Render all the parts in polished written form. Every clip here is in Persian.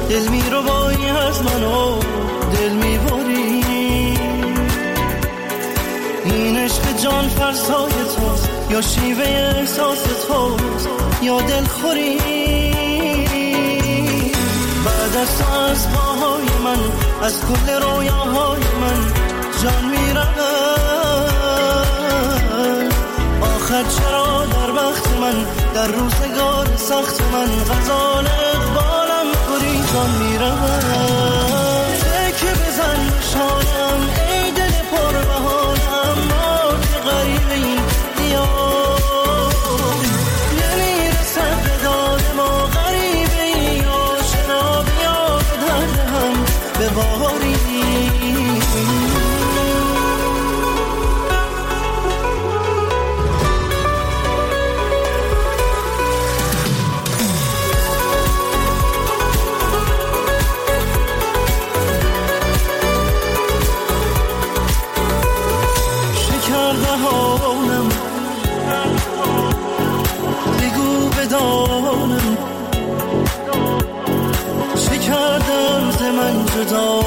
دل میربایی از منو دل میبری. این عشق جان فرسای توست یا شیوه احساس توست یا دلخوری. بعد از تو از پاهای من از کل رویاهای من جان میرود. آخر چرا در وقت من در روزگار سخت من غزال اقبالم پری جان میرود. تکه بزن شانم ای دل پر بهانم ما که غریب این دیار. نمیرسد به داد ما غریب این آشنا بیا به درد هم بباری. بگو بدانم چه کردم ز من جدا.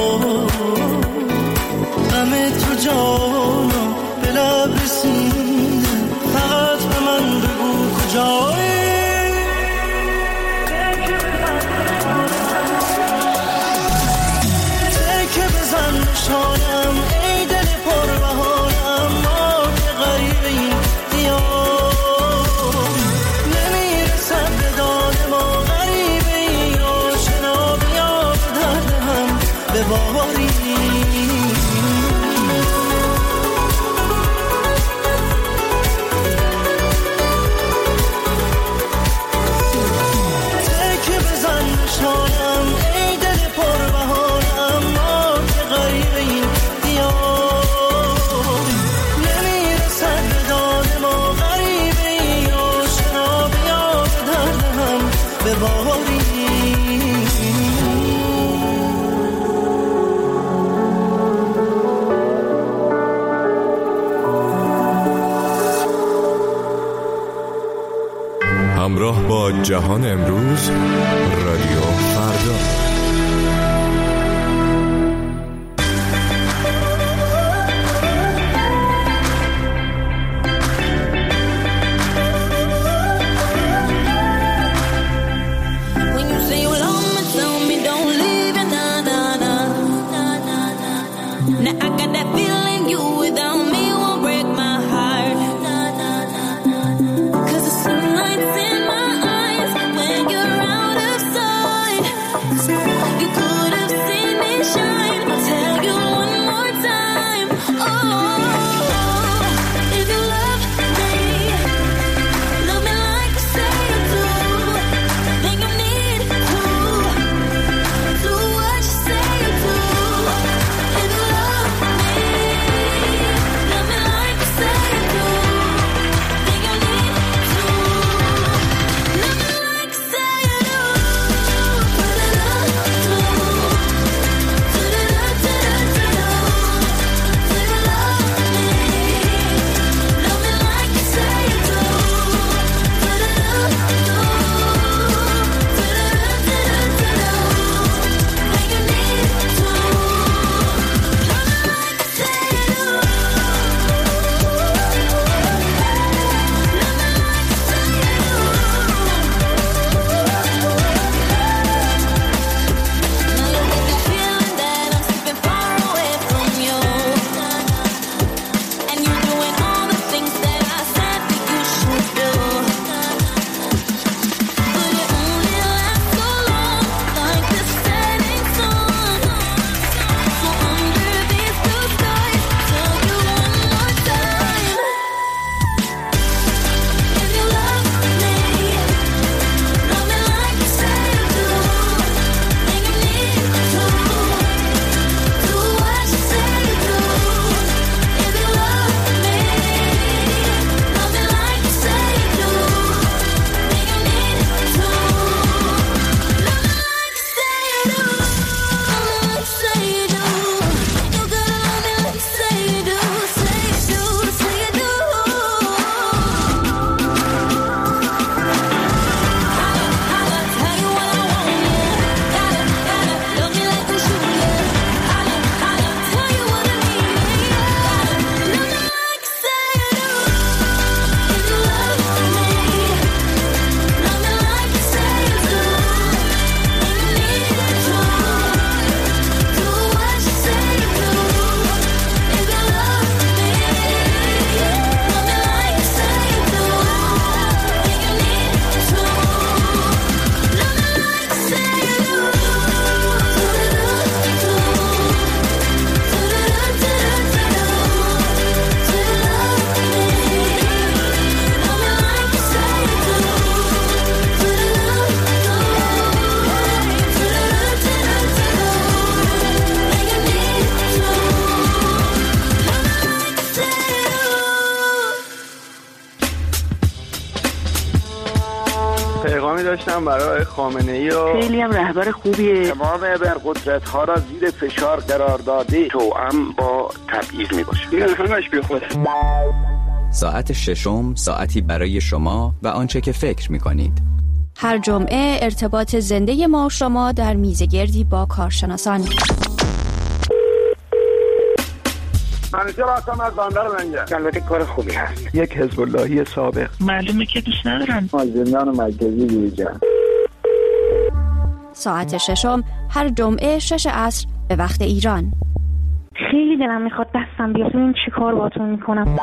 غم تو جانم به لب رسیده فقط به من بگو کجایی. تکه بزن شانم ای دل پر بهانم ما که غریب این دیار. نمیرسد به داد ما غریب این آشنا بیا به درد هم بباری. تکه بزن شانم ای دل پر بهانم ما که غریب این دیار. نمیرسد به داد ما غریب این آشنا بیا به درد هم بباری. همراه با جهان امروز رادیو فردا. You could داشتم برای خامنه‌ای و خیلی هم رهبر خوبیه. تمام ابرقدرت‌ها را زیر فشار قرار داده، توأم با تبعیض میباشه. این همش بیخوده. ساعت ششم، ساعتی برای شما و آنچه که فکر می‌کنید. هر جمعه ارتباط زنده ما و شما در میزگردی با کارشناسان. منیجر هستم از بندر منجر. البته کار خوبی هست. یک حزب اللهی سابق. معلومه که دوست ندارن. از زندان مرکزی بیرون. ساعت ششم هر جمعه 6 عصر به وقت ایران. خیلی دلم میخواد دستم بیاد. این چی کار باتون میکنم؟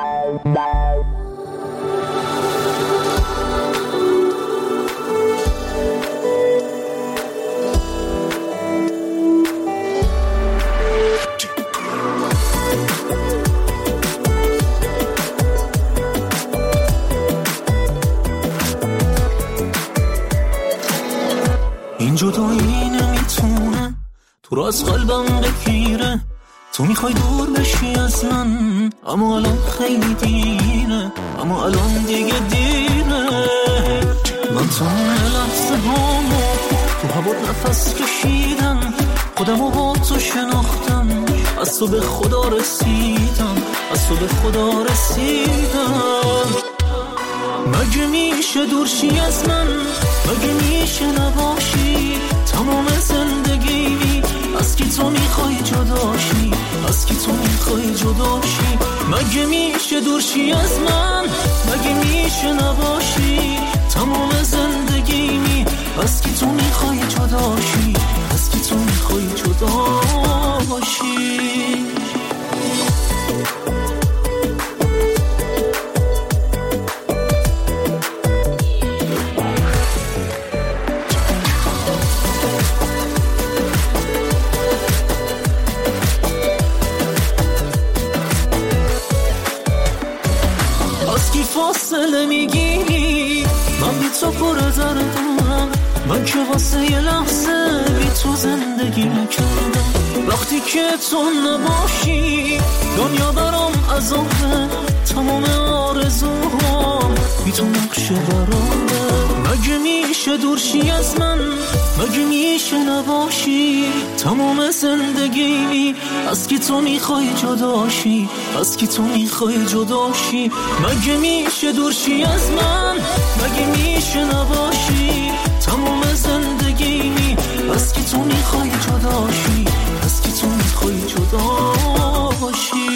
این جدایی نمیتونه تو را از قلبم بگیره. تو میخوای دور بشی از من، اما الان خیلی دیره. اما الان دیگه دیره. من تمام لحظه هامو تو هوا نفس کشیدم، خودمو با تو شناختم، از تو به خدا رسیدم، از تو به خدا رسیدم. مگه میشه دورشی از من؟ مگه میشه نباشی تمام زندگی؟ از کی تو میخوای جداشی؟ از کی تو میخوای جداشی؟ مگه میشه دورشی از من؟ مگه میشه نباشی تمام زندگی؟ از کی تو میخوای جداشی؟ از کی تو میخوای جداشی؟ فاصله میگیری، من بی تو پر دردم، من که واسه یه لحظه بی تو زندگی نکردم. وقتی که تو نباشی دنیا برام عذابه، تمام آرزوهام بی تو نقشه برامه. مگه میشه دورشی از من؟ مگه میشه نباشی تمام زندگی؟ از کی تو میخوای جداشی؟ از کی تو میخوای جداشی؟ مگه میشه دورشی از من؟ مگه میشه نباشی تمام زندگی؟ از کی تو میخوای جداشی؟ از کی تو میخوای جداشی؟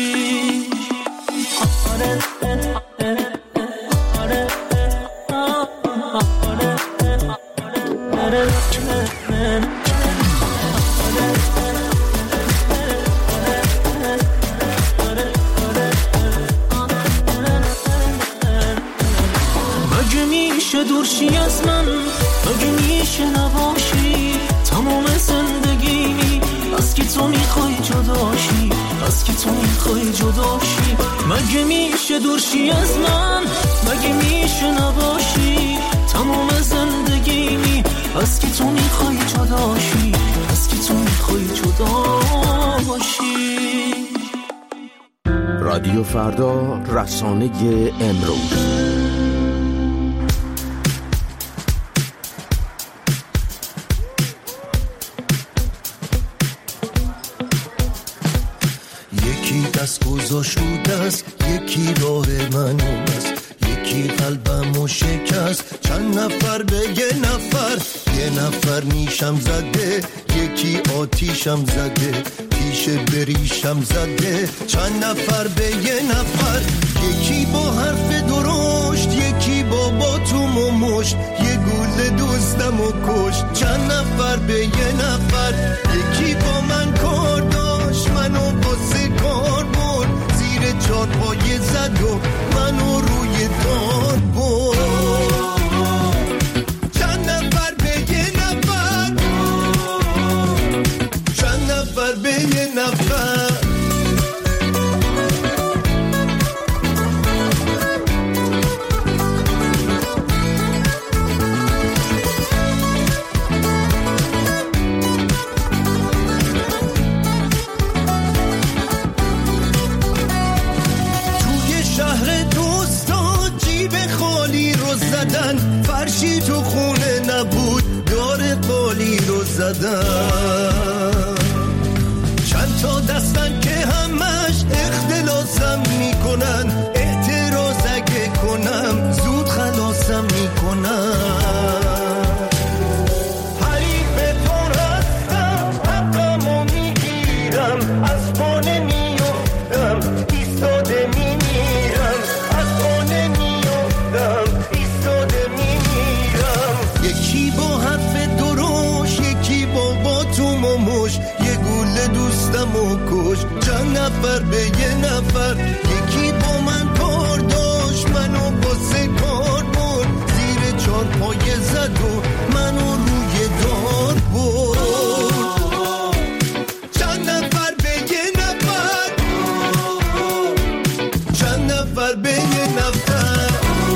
مگه میشه دورشی از من؟ مگه میشه نباشی تمام زندگی؟ از کی تو میخوای جداشی؟ از کی تو میخوای جداشی؟ مگه میشه دورشی از من؟ مگه میشه نباشی تمام زندگی؟ از کی تو میخوای جداشی؟ از کی تو میخوای جداشی؟ رادیو فردا، رسانه امروز. یکی دست گذاشته است، یکی راه من است، یکی قلبمو شکست. چند نفر به یه نفر نیشم زده، یکی آتیشم زده، پیش بریشم زده. چند نفر به یه نفر، یکی با حرف درشت، یکی با باتوم و مشت، یه گوله دوستمو کشت. چند نفر به یه نفر، یکی با من کار داشت، منو واسه کار برد، زیر چارپایه زد و منو روی دار برد. چند نفر به یه نفر، چند نفر به یه نفر. توی شهر دوستا جیب زدم. چند تا دستن که همش اختلاسم میکنن، اعتراض اگه کنم زود خلاصم میکنن. حریفتون هستم حقمو میگیرم، از پانه میفتم ایستاده میمیرم، از پانه میفتم ایستاده میمیرم. یکی با حرف دروش، یکی با باتوم و مش، یه گوله دوستم و کش، چند نفر به یه نفر. یکی با من کار داشت، منو با سه کار برد، زیر چار پایه زد و منو روی دار برد. چند نفر به یه نفر، چند نفر به یه نفر،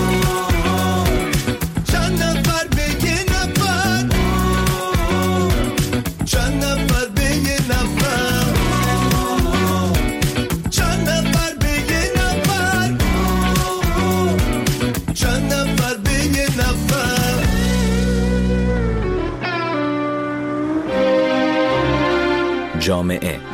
چند نفر به یه نفر، چند نفر به یه نفر، چند نفر به یه نفر، چند نفر به یه نفر. جامعه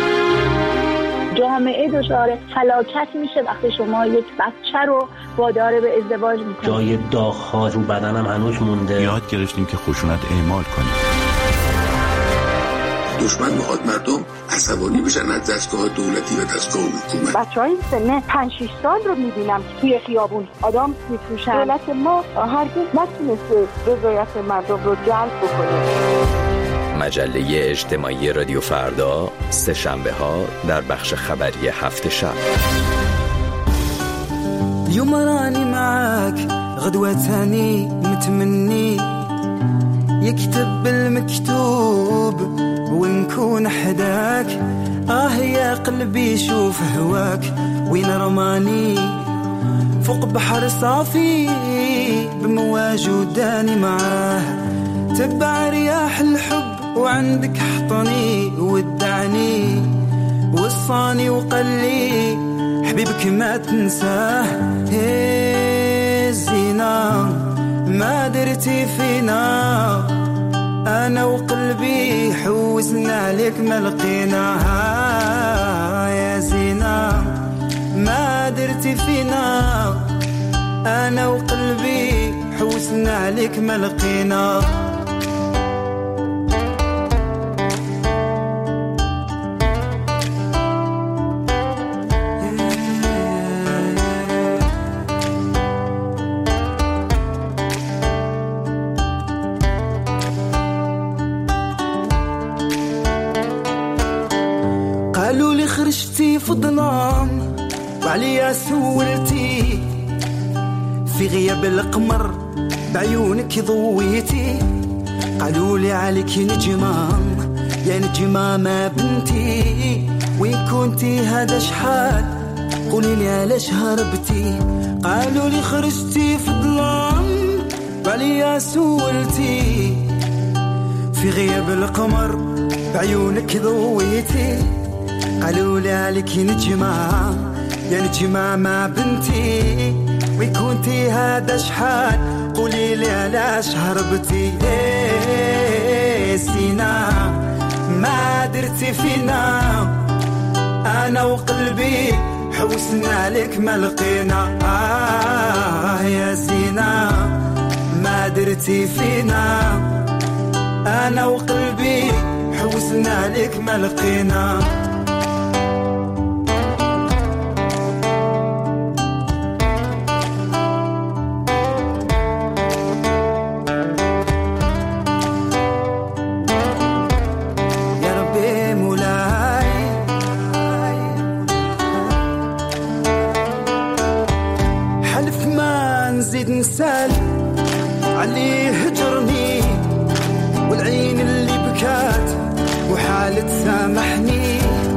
دچار فلاکت میشه وقتی شما یک بچه رو وادار به ازدواج میکنید. جای داغ‌ها رو بدنم هنوز مونده. یاد گرفتیم که خشونت اعمال کنیم. دشمن میخواد مردم عصبانی بشن از دستگاه دولتی و دستگاه حکومت. بچه‌های سن 5-6 سال رو میبینم توی خیابون آدم میفروشن. دولت ما هرگز نتونسته رضایت مردم رو جلب بکنه. مجله اجتماعی رادیو فردا، سه شنبه ها در بخش خبری هفت شب. اليوم راني معاك غدوة تاني متمني يكتب المكتوب ونكون حداك. يا قلبي شوف هواك وين رماني فوق بحر صافي بمواج وداني معاه. تبع رياح الحب وعندك حطني ودعني وصاني وقلي حبيبك ما تنساه. الزينة ما درتي فينا أنا وقلبي حوسنا لك ما لقيناها. يا زينة ما درتي فينا أنا وقلبي حوسنا لك ما لقينا. قالوا لي خرجتي في الظلام وعليا سولتي في غياب القمر بعيونك ضويتي. قالوا لي عليك نجمة يا نجمة ما بنتي وين كنتي هذا شحال قولي لي علاش هربتي. قالوا لي خرجتي في الظلام وعليا سولتي في غياب القمر بعيونك ضويتي. قالوا لي عليك نجمة يا نجمة ما بنتي وين كنتي هذا شحال قولي لي علاش هربتي. سينا ما درتي فينا أنا وقلبي حوسنا لك ما لقينا. يا زينة ما درتي فينا أنا وقلبي حوسنا لك ما لقينا. نسال عليه هجرني والعين اللي بكات وحالة سامحني.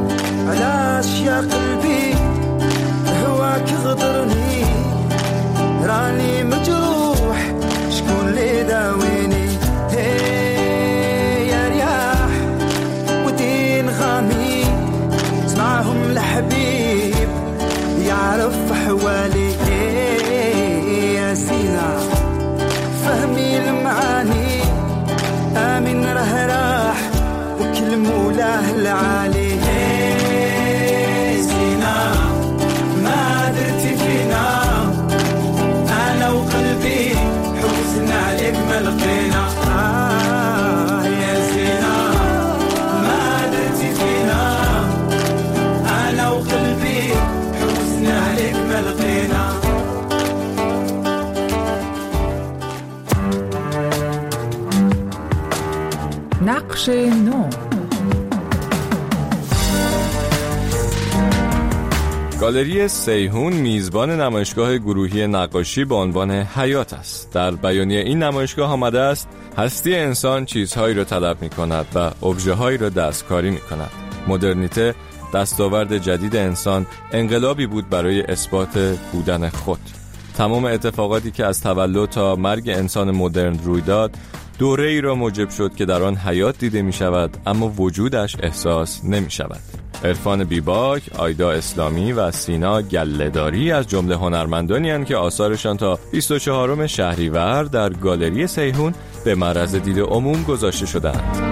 نقش نو. گالری سیحون میزبان نمایشگاه گروهی نقاشی با عنوان حیات است. در بیانیه این نمایشگاه آمده است هستی انسان چیزهایی را طلب می کند و ابژه هایی را دستکاری می کند. مدرنیته، دستاورد جدید انسان، انقلابی بود برای اثبات بودن خود. تمام اتفاقاتی که از تولد تا مرگ انسان مدرن روی داد، دوره ای را موجب شد که در آن حیات دیده می شود اما وجودش احساس نمی شود. عرفان بیباک، آیدا اسلامی و سینا گله‌داری از جمله هنرمندانی هستند که آثارشان تا 24 شهریور در گالری سیحون به معرض دید عموم گذاشته شدند.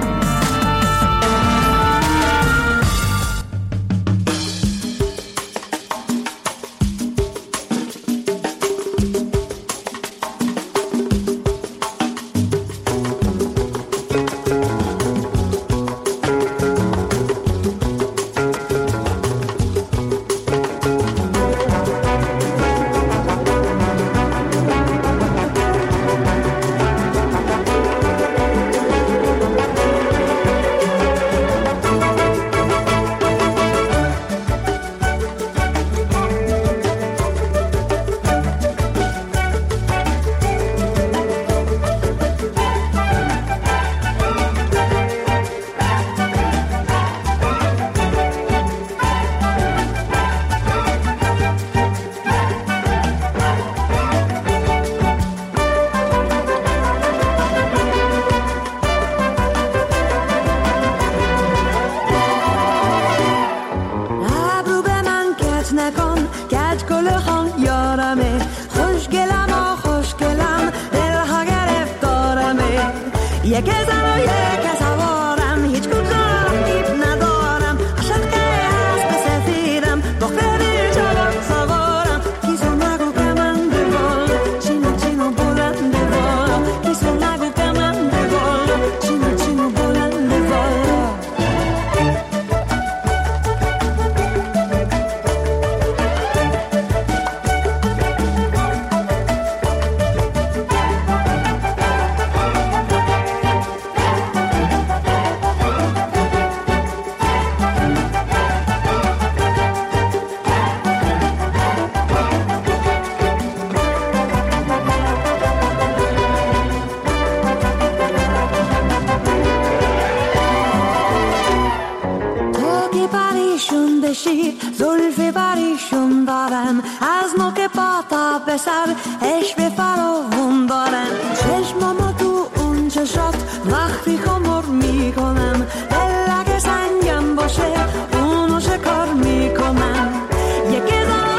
زلف بریشون دارم از نوک پا تا به سر عشق فراوون دارم چشمامو تو اون چشات وقتی خمر میکنم دلگه سنگم باشه اونو شکار میکنم یکی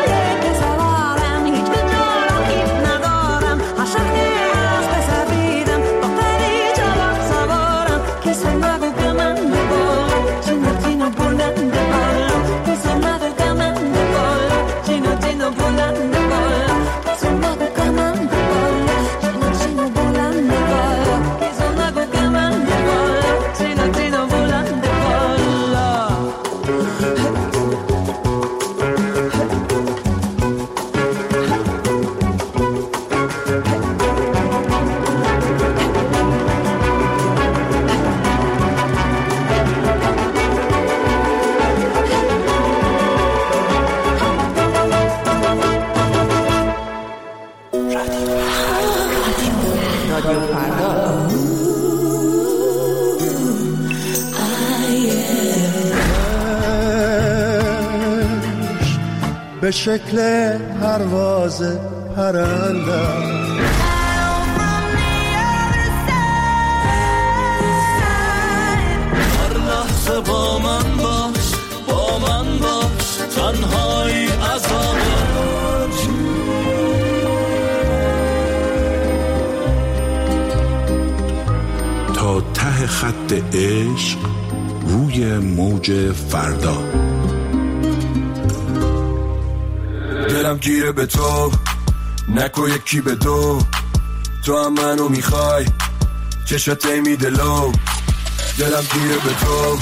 سوارم هیچ کجا کیف ندارم عاشقی از بسویدم دختری جوان سوارم کسی نگو که من ببار چینو چینو بلند ببار کسی نگو که من ببار چینو چینو بلند ببار کسی نگو که من ببار چینو چینو بلند ببار کسی نگو که من ببار چینو چینو بلند ببار به شکل پرواز پرنده هر لحظه با من باش تنهایی عذابه تا ته خط عشق روی موج فردا دلم گیره به تو نکو یکی به دو تو هم منو میخوای چشات میده لو دلم گیره به تو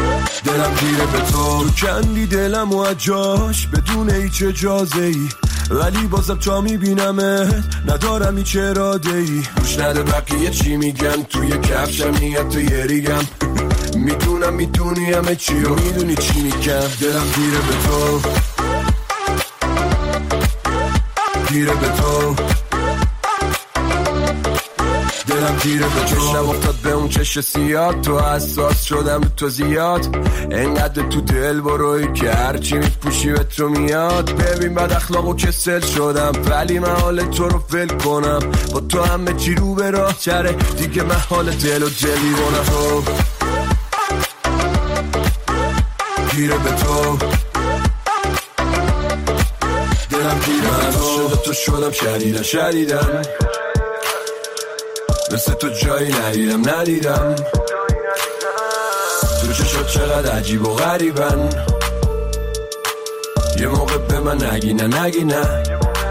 دلم گیره به تو کندی دلم و جاش بدون هیچ اجازه ای ولی بازم تا میبینمه ندارم هیچ اراده ای. گوش نده بقیه چی میگن، توی کفشم میاد تو یه ریگم. میدونم میدونی همه چی و میدونی چی میگم. دلم گیره به تو، گیره به تو، دلم گیره به تو. چشم افتاد به اون چش سیاد، تو حساس شدم تو زیاد. انقدر تو دل بروی که هرچی میپوشی به تو میاد. ببین بد اخلاق و کسل شدم، ولی من حال تو رو ول کنم. با تو همه چی رو به راه چره، دیگه من حال دل و دلی بونم. تو گیره به تو، دلم گیره به تو. تو شدم شدیدن مثل تو جایی ندیدم. تو چشات چقدر عجیب و غریبن، یه موقع به من نگی نه.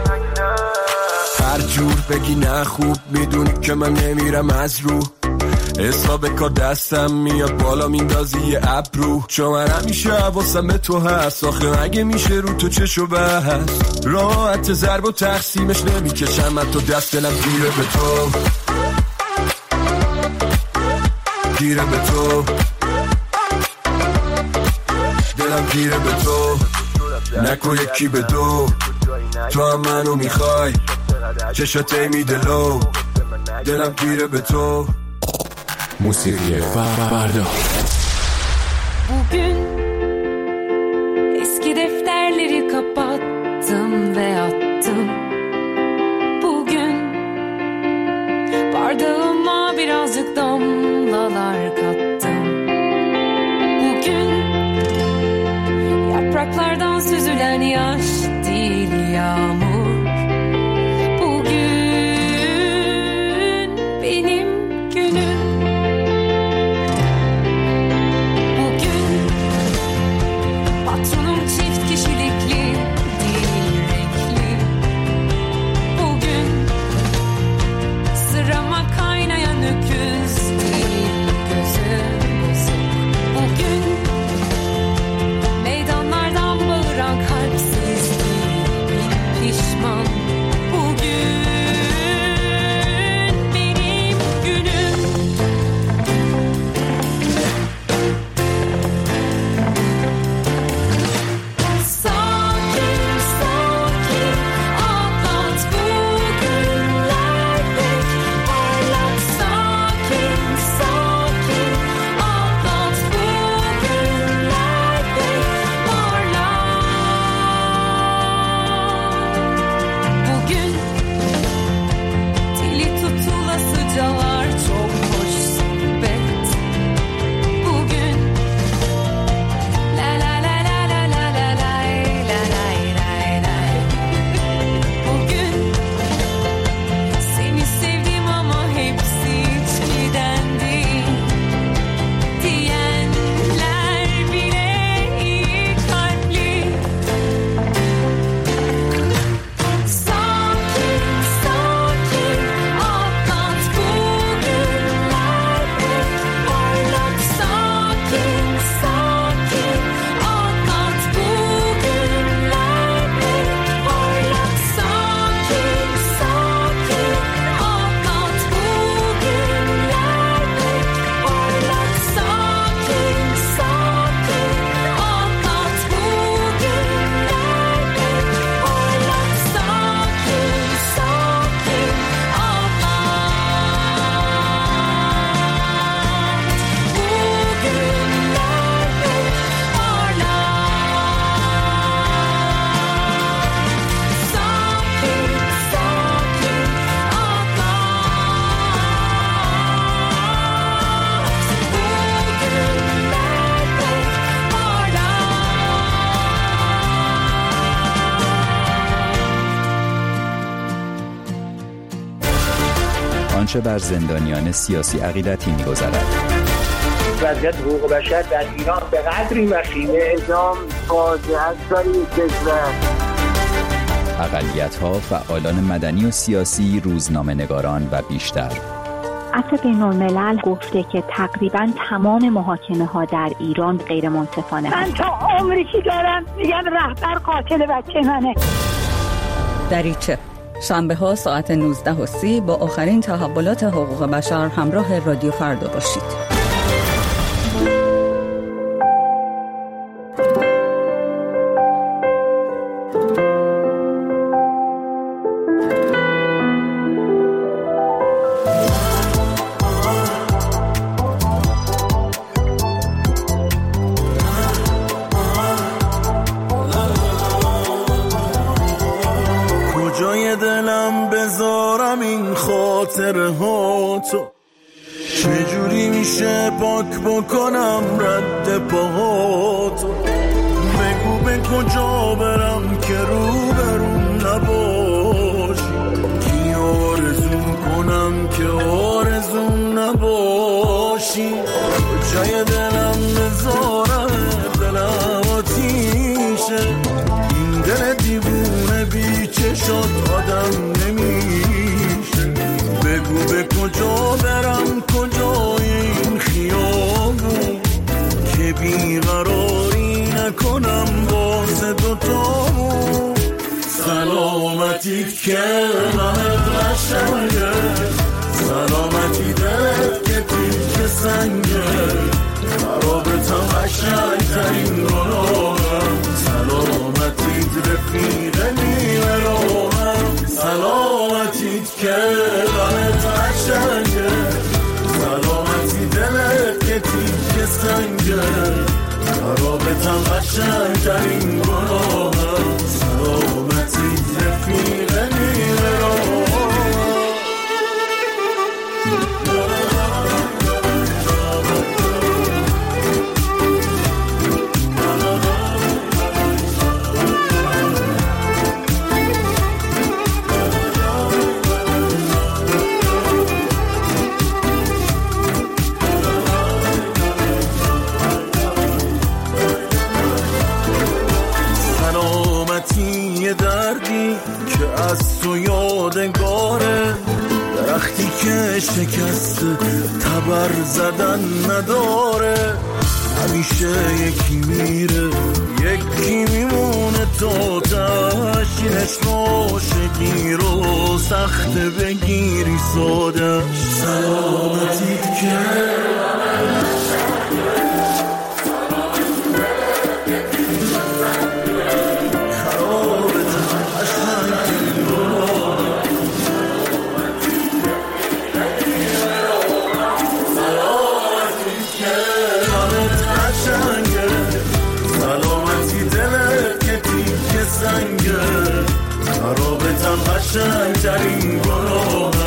هر جور بگی نه خوب، میدونی که من نمیرم از رو. حساب کار دستم میاد بالا میندازی یه ابرو. چون من همیشه حواسم به تو هست، آخه اگه میشه رو تو چشو بست. راحت ضرب و تقسیمش نمیکشم من تو دست. دلم گیره به تو، گیره به تو، دلم گیره به تو. نکو یکی به دو، تو هم منو میخوای، چشاته میدلو. دلم گیره به تو. موسیقی فردا. Bugün eski defterleri kapattım ve attım. Bugün bardağıma birazcık damlalar kattım. Bugün yapraklardan süzülen yaş değil yağmur. Bugün benim günüm. آنچه بر زندانیان سیاسی عقیدتی می‌گذرد. وضعیت حقوق بشر در ایران به قدری وخیمه، اعدام فاجعه است برای کشور. اقلیت‌ها، فعالان مدنی و سیاسی، روزنامه‌نگاران و بیشتر. عفو بین‌الملل گفته که تقریباً تمام محاکمه‌ها در ایران غیر منصفانه. من تا عمری که دارم میگم رهبر قاتل بچه منه. دریچه، شنبه ها ساعت 19:30 با آخرین تحولات حقوق بشر همراه رادیو فردا باشید. کجای دلم بذارم این خاطره ها تو، چجوری میشه پاک بکنم رد پاهاتو، بگو به کجا برم که روبروم نباشی، کی آرزو کنم که آرزوم نباشی، کجای دلم بذارم دلم آتیشه، این دل دیوونه بی چشات آدم نمیشه، بگو به کجا برم کجای این خیابون که بیقراری نکنم واسه دوتامون، سلامتیت که غمت قشنگه، سلامتی دلت که تیک سنگه، رابطم قشنگترین گناهم، سلامتیت رفیق نیمه راهم، سلامتیت که غمت قشنگه، سلامتی دلت که تیک سنگه، رابطم قشنگترین گناهم، سلامتیت رفیق نیمه راهم. دردی که از تو یادگاره، درختی که شکست تبر زدن نداره، همیشه یکی میره یکی میمونه تا تشینش، عاشقی رو سخت بگیری ساده، سلامتیت که سنگه، رابطم قشنگترین گناه،